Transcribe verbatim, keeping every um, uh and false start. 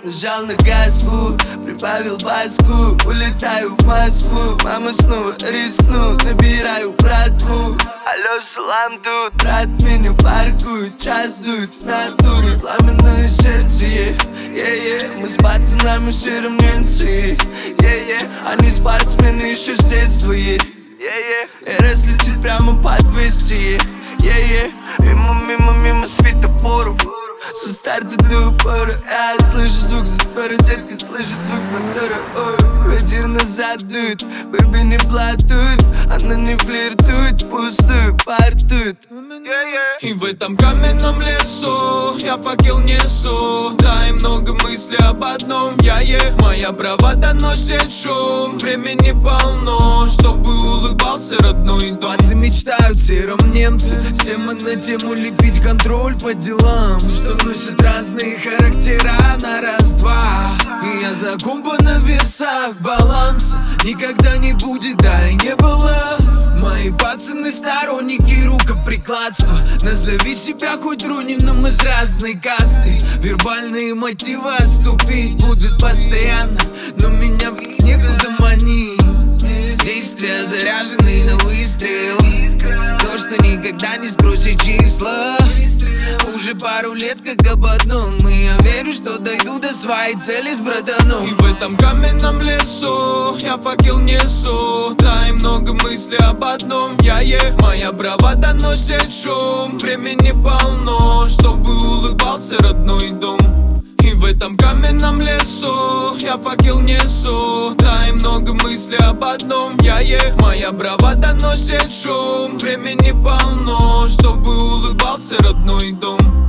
нажал на газ, фу, прибавил баску, улетаю в Москву. Мама снова рискну, набираю братву. Алло, салам тут, брат меня паркует, час дует в натуре, пламенное сердце, е, е, е. Мы с пацанами все равненцы, е, е. Они спортсмены еще с детства, е, е, е. И разлетит прямо по двести, е, е, е. Мимо, мимо, мимо светофоров, со старта до упора. Я слышу звук затвора, детка слышит звук мотора. Ой, ветер назад дует, бэби не платует, она не флиртует, пустую партует. И в этом каменном лесу я факел несу, да и много мыслей об одном. Я е, моя бравада носит шум, времени полно, чтобы улыбался родной дом. Пацы мечтают сером немцы, с темы на тему лепить контроль по делам, что носят разные характера на раз-два. И я за комбо на весах, баланс никогда не будет, да и не было. Мои пацаны сторонники рукоприкладства, назови себя хоть Рунином из разной касты. Вербальные мотивы отступить будут постоянно, но меня некуда манить. Действия заряжены на выстрел, то, что никогда не сбросит числа. Уже пару лет как об одном, и я верю, что дойду до своей цели с братаном. И в этом каменном лесу я факел несу, да и много мыслей об одном. Я е, моя бравада носит шум, времени полно, чтобы улыбался родной дом. И в этом каменном лесу я факел несу, да и много мыслей об одном. Я е, моя бравада носит шум, времени полно, чтобы улыбался родной дом.